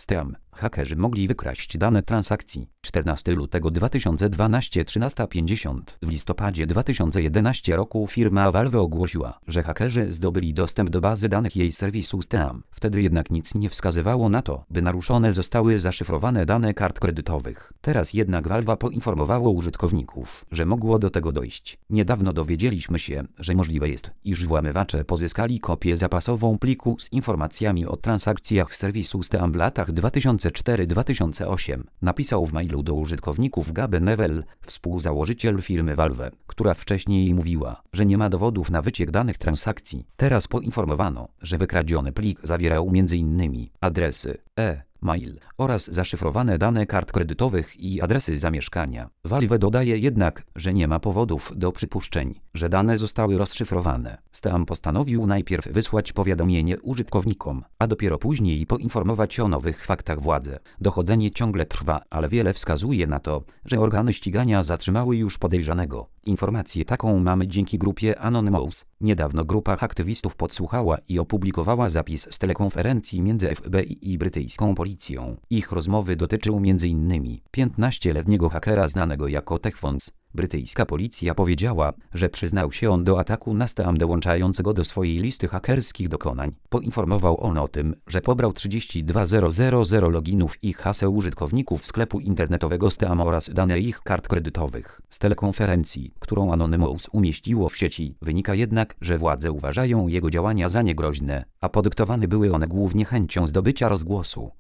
Steam. Hakerzy mogli wykraść dane transakcji. 14 lutego 2012 13:50. W listopadzie 2011 roku firma Valve ogłosiła, że hakerzy zdobyli dostęp do bazy danych jej serwisu Steam. Wtedy jednak nic nie wskazywało na to, by naruszone zostały zaszyfrowane dane kart kredytowych. Teraz jednak Valve poinformowało użytkowników, że mogło do tego dojść. Niedawno dowiedzieliśmy się, że możliwe jest, iż włamywacze pozyskali kopię zapasową pliku z informacjami o transakcjach z serwisu Steam w latach 2004-2008. Napisał w mailu do użytkowników Gabe Neville, współzałożyciel firmy Valve, która wcześniej mówiła, że nie ma dowodów na wyciek danych transakcji. Teraz poinformowano, że wykradziony plik zawierał m.in. adresy e-mail oraz zaszyfrowane dane kart kredytowych i adresy zamieszkania. Valve dodaje jednak, że nie ma powodów do przypuszczeń, że dane zostały rozszyfrowane. Steam postanowił najpierw wysłać powiadomienie użytkownikom, a dopiero później poinformować o nowych faktach władze. Dochodzenie ciągle trwa, ale wiele wskazuje na to, że organy ścigania zatrzymały już podejrzanego. Informację taką mamy dzięki grupie Anonymous. Niedawno grupa aktywistów podsłuchała i opublikowała zapis z telekonferencji między FBI i brytyjską policją. Ich rozmowy dotyczył m.in. 15-letniego hakera znanego jako Techfonts. Brytyjska policja powiedziała, że przyznał się on do ataku na Steam dołączającego do swojej listy hakerskich dokonań. Poinformował on o tym, że pobrał 32000 loginów i haseł użytkowników sklepu internetowego Steam oraz dane ich kart kredytowych. Z telekonferencji, którą Anonymous umieściło w sieci, wynika jednak, że władze uważają jego działania za niegroźne, a podyktowane były one głównie chęcią zdobycia rozgłosu.